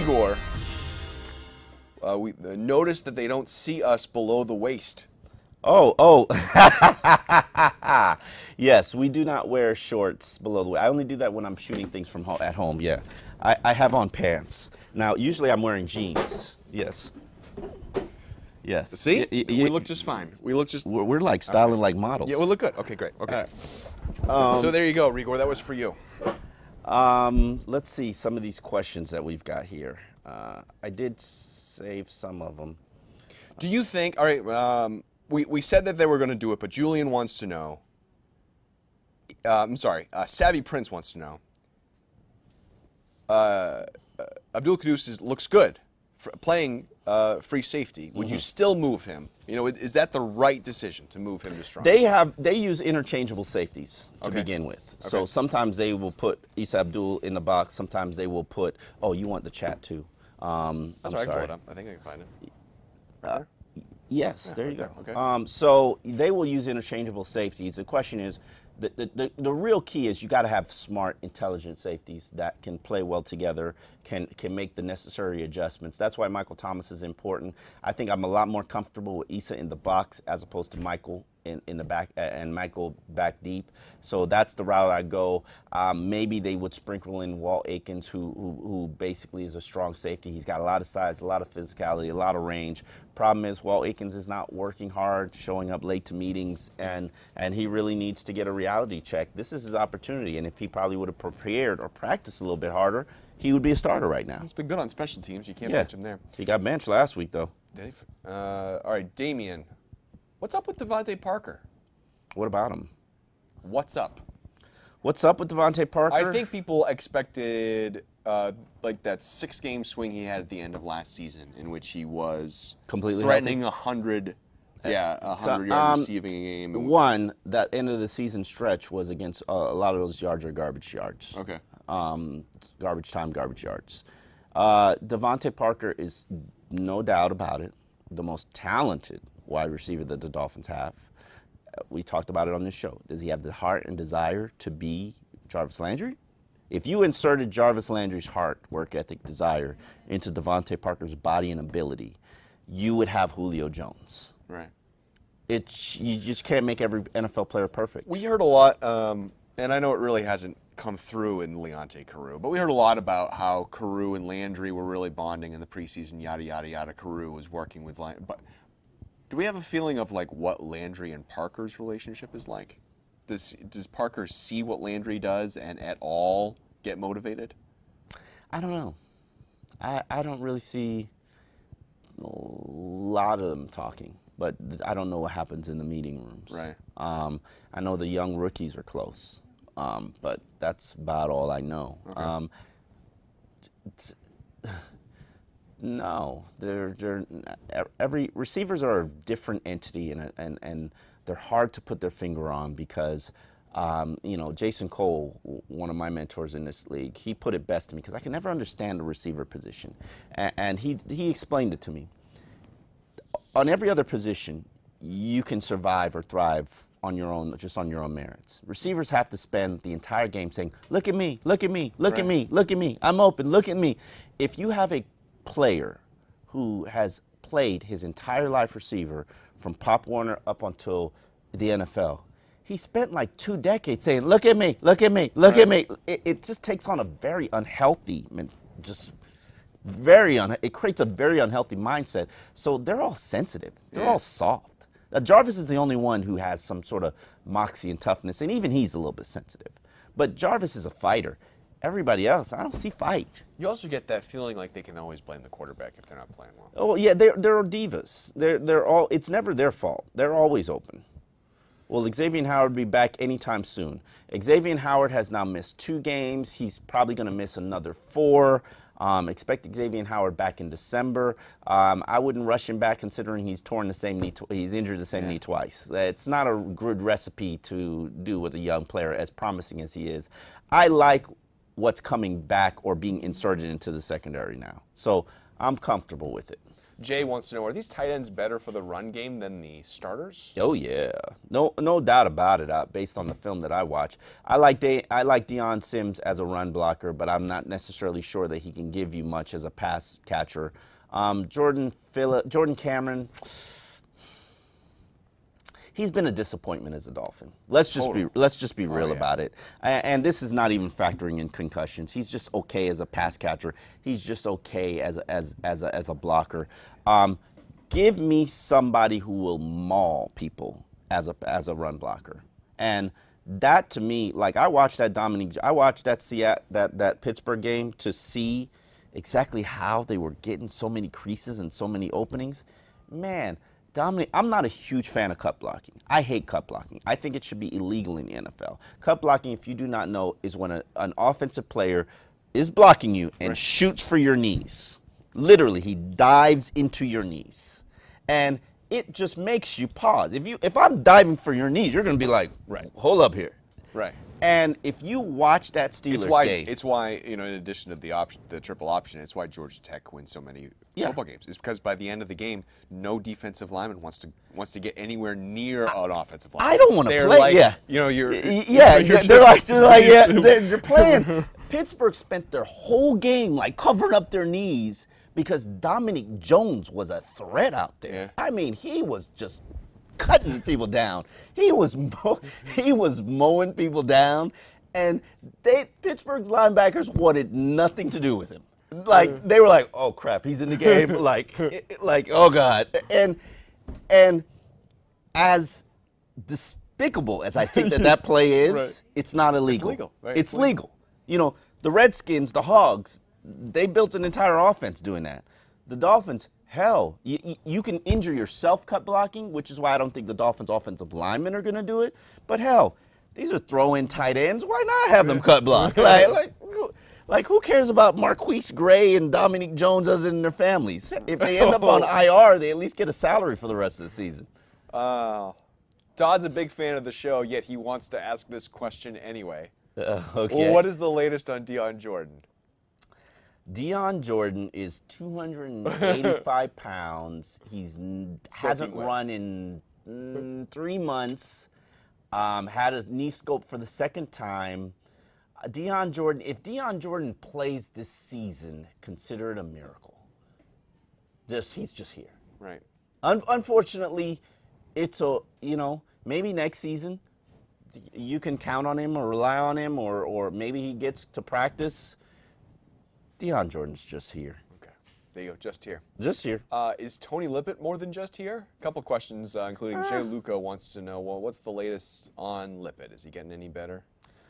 Rigor, we noticed that they don't see us below the waist. Oh. Yes, we do not wear shorts below the waist. I only do that when I'm shooting things from at home, yeah. I have on pants. Now, usually I'm wearing jeans. Yes. Yes. See? We look just fine. We look just... We're like styling like models. Yeah, we look good. Okay, great. Okay. So there you go, Rigor. That was for you. Let's see some of these questions that we've got here. I did save some of them. Do you think... All right, we said that they were going to do it, but Julian wants to know... I'm sorry. Savvy Prince wants to know. Abdul Quddus looks good playing free safety. Would you still move him? You know, is that the right decision to move him to strong? They use interchangeable safeties to begin with. Okay. So sometimes they will put Issa Abdul in the box. Sometimes they will put, oh, you want the chat too. I'm sorry. I can pull it up. I think I can find it. Right there? Yes, Yeah, there you go. Okay. So they will use interchangeable safeties. The question is, the real key is you got to have smart, intelligent safeties that can play well together, can make the necessary adjustments. That's why Michael Thomas is important. I think I'm a lot more comfortable with Issa in the box as opposed to Michael in the back and Michael back deep. So that's the route I go. Maybe they would sprinkle in Walt Aikens, who basically is a strong safety. He's got a lot of size, a lot of physicality, a lot of range. Problem is, Walt Aikens is not working hard, showing up late to meetings, and he really needs to get a reality check. This is his opportunity, and if he probably would have prepared or practiced a little bit harder, he would be a starter right now. He's been good on special teams. You can't bench him there. He got benched last week, though. Did he? All right, Damian. What's up with Devontae Parker? What about him? What's up? What's up with Devontae Parker? I think people expected like that 6-game swing he had at the end of last season, in which he was completely threatening 100 yard receiving a game. One, that end of the season stretch was against a lot of those yards are garbage yards. Okay. Garbage time, garbage yards. Devontae Parker is, no doubt about it, the most talented wide receiver that the Dolphins have. We talked about it on this show. Does he have the heart and desire to be Jarvis Landry? If you inserted Jarvis Landry's heart, work ethic, desire into Devontae Parker's body and ability, you would have Julio Jones. Right. You just can't make every NFL player perfect. We heard a lot, and I know it really hasn't come through in Leonte Carew, but we heard a lot about how Carew and Landry were really bonding in the preseason, yada, yada, yada. Carew was working with Landry. But do we have a feeling of like what Landry and Parker's relationship is like? Does Parker see what Landry does and at all get motivated? I don't know. I don't really see a lot of them talking, but I don't know what happens in the meeting rooms. Right. I know the young rookies are close, but that's about all I know. Okay. No, every receivers are a different entity, and they're hard to put their finger on because, you know, Jason Cole, one of my mentors in this league, he put it best to me because I can never understand the receiver position, and he explained it to me. On every other position, you can survive or thrive on your own, just on your own merits. Receivers have to spend the entire game saying, "Look at me, look at me, look at me, look at me. I'm open. Look at me." If you have a player who has played his entire life receiver from Pop Warner up until the NFL, he spent like 2 decades saying, "Look at me, look at me, look at me." It just takes on a very unhealthy, it creates a very unhealthy mindset. So they're all sensitive. They're all soft. Jarvis is the only one who has some sort of moxie and toughness, and even he's a little bit sensitive. But Jarvis is a fighter. Everybody else, I don't see fight. You also get that feeling like they can always blame the quarterback if they're not playing well. Oh yeah, they're divas. They're all. It's never their fault. They're always open. Will Xavier Howard be back anytime soon? Xavier Howard has now missed 2 games. He's probably going to miss another 4. Expect Xavier Howard back in December. I wouldn't rush him back considering he's torn the same knee. He's injured the same knee twice. It's not a good recipe to do with a young player as promising as he is. I like what's coming back or being inserted into the secondary now. So I'm comfortable with it. Jay wants to know, are these tight ends better for the run game than the starters? Oh yeah, no doubt about it. Based on the film that I watch, I like Deion Sims as a run blocker, but I'm not necessarily sure that he can give you much as a pass catcher. Jordan Cameron, he's been a disappointment as a Dolphin. Let's just be real about it. And this is not even factoring in concussions. He's just okay as a pass catcher. He's just okay as a blocker. Give me somebody who will maul people as a run blocker. And that to me, like I watched that that Pittsburgh game to see exactly how they were getting so many creases and so many openings. Man, Dominic, I'm not a huge fan of cut blocking. I hate cut blocking. I think it should be illegal in the NFL. Cut blocking, if you do not know, is when an offensive player is blocking you and shoots for your knees. Literally, he dives into your knees. And it just makes you pause. If I'm diving for your knees, you're going to be like, hold up here. Right. And if you watch that Steelers game, it's why in addition to the triple option, it's why Georgia Tech wins so many football games. It's because by the end of the game, no defensive lineman wants to get anywhere near an offensive lineman. I don't want to play. Like, they're playing. Pittsburgh spent their whole game like covering up their knees because Dominic Jones was a threat out there. Yeah. I mean, he was just cutting people down. He was mowing people down, and Pittsburgh's linebackers wanted nothing to do with him. Like they were like, "Oh crap, he's in the game!" like oh god. And as despicable as I think that play is, it's not illegal. It's legal. Right? It's legal. You know, the Redskins, the Hogs, they built an entire offense doing that. The Dolphins, hell, you can injure yourself cut blocking, which is why I don't think the Dolphins' offensive linemen are going to do it. But hell, these are throw-in tight ends. Why not have them cut block? Like, who cares about Marquise Gray and Dominic Jones other than their families? If they end up on IR, they at least get a salary for the rest of the season. Todd's a big fan of the show, yet he wants to ask this question anyway. Okay. Well, what is the latest on Dion Jordan? Dion Jordan is 285 pounds. He hasn't run in 3 months. Had his knee scoped for the second time. Dion Jordan, if Dion Jordan plays this season, consider it a miracle. He's just here. Right. Unfortunately, maybe next season you can count on him or rely on him, or maybe he gets to practice. Dion Jordan's just here. Okay. There you go, just here. Just here. Is Tony Lippett more than just here? A couple questions, including Jay Luca wants to know, well, what's the latest on Lippett? Is he getting any better?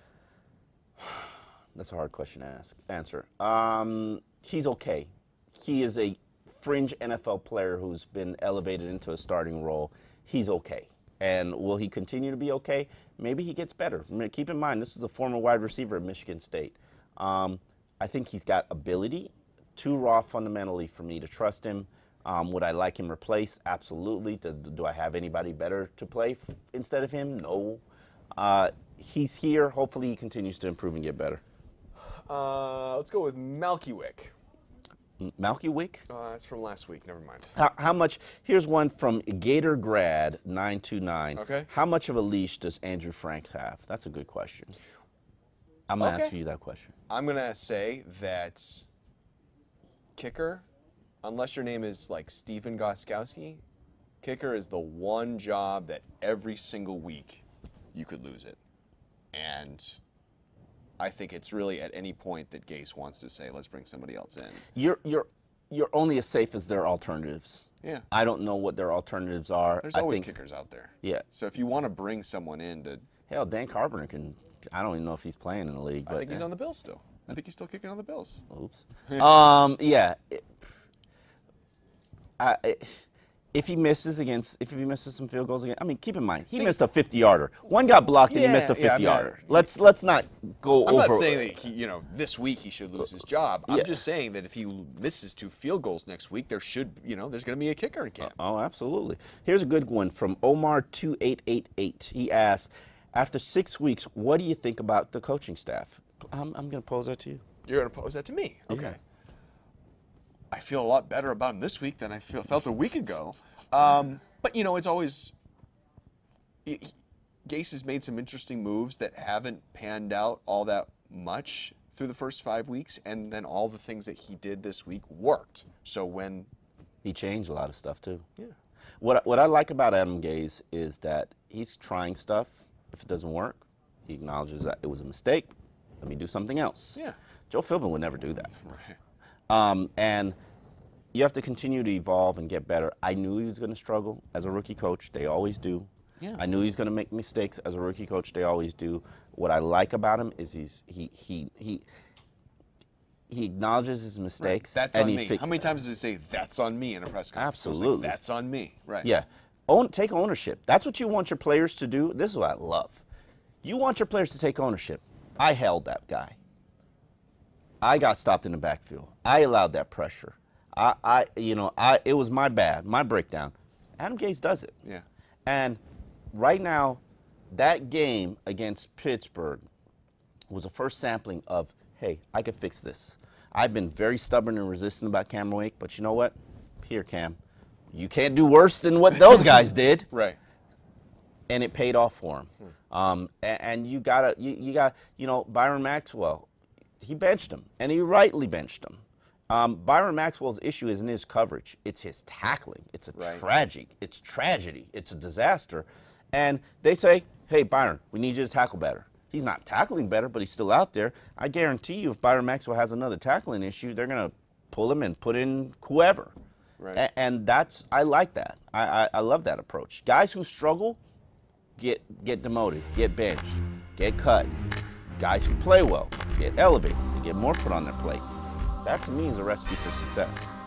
That's a hard question to answer. He's okay. He is a fringe NFL player who's been elevated into a starting role. He's okay. And will he continue to be okay? Maybe he gets better. I mean, keep in mind, this is a former wide receiver at Michigan State. I think he's got ability, too raw fundamentally for me to trust him. Would I like him replaced? Absolutely. Do I have anybody better to play instead of him? No. He's here. Hopefully he continues to improve and get better. Let's go with Malkiewicz. Malkiewicz? That's from last week. Never mind. How much? Here's one from Gator Grad 929. Okay. How much of a leash does Andrew Frank have? That's a good question. I'm going to ask you that question. I'm going to say that kicker, unless your name is like Stephen Gostkowski, kicker is the one job that every single week you could lose it. And I think it's really at any point that Gase wants to say, let's bring somebody else in. You're only as safe as their alternatives. Yeah. I don't know what their alternatives are. There's always kickers out there. Yeah. So if you want to bring someone in to... Hell, Dan Carpenter can... I don't even know if he's playing in the league. But, I think he's on the Bills still. I think he's still kicking on the Bills. Oops. Yeah. If he misses some field goals again, I mean, keep in mind he missed a 50-yarder. One got blocked and he missed a 50-yarder. Let's not go over. I'm not saying that this week he should lose his job. I'm just saying that if he misses 2 field goals next week, there's going to be a kicker in camp. Oh, absolutely. Here's a good one from Omar2888. He asks, after 6 weeks, what do you think about the coaching staff? I'm going to pose that to you. You're going to pose that to me. Okay. I feel a lot better about him this week than I felt a week ago. But you know, it's always Gase has made some interesting moves that haven't panned out all that much through the first 5 weeks, and then all the things that he did this week worked. So when he changed a lot of stuff too. Yeah. What I like about Adam Gase is that he's trying stuff. If it doesn't work, he acknowledges that it was a mistake. Let me do something else. Yeah. Joe Philbin would never do that. Right. And you have to continue to evolve and get better. I knew he was going to struggle as a rookie coach. They always do. Yeah. I knew he was going to make mistakes as a rookie coach. They always do. What I like about him is he acknowledges his mistakes. That's and on he me. How many times does he say "that's on me" in a press conference? Absolutely. Like, that's on me. Right. Yeah. Take ownership. That's what you want your players to do. This is what I love. You want your players to take ownership. I held that guy. I got stopped in the backfield. I allowed that pressure. It was my bad, my breakdown. Adam Gase does it. Yeah. And right now, that game against Pittsburgh was a first sampling of, hey, I could fix this. I've been very stubborn and resistant about Cam Wake, but you know what? Here, Cam, you can't do worse than what those guys did. Right. And it paid off for him. And you got Byron Maxwell, he benched him, and he rightly benched him. Byron Maxwell's issue isn't his coverage. It's his tackling. It's a tragedy. It's a disaster. And they say, hey, Byron, we need you to tackle better. He's not tackling better, but he's still out there. I guarantee you if Byron Maxwell has another tackling issue, they're going to pull him and put in whoever. Right. And I like that. I love that approach. Guys who struggle get demoted, get benched, get cut. Guys who play well get elevated, they get more put on their plate. That to me is a recipe for success.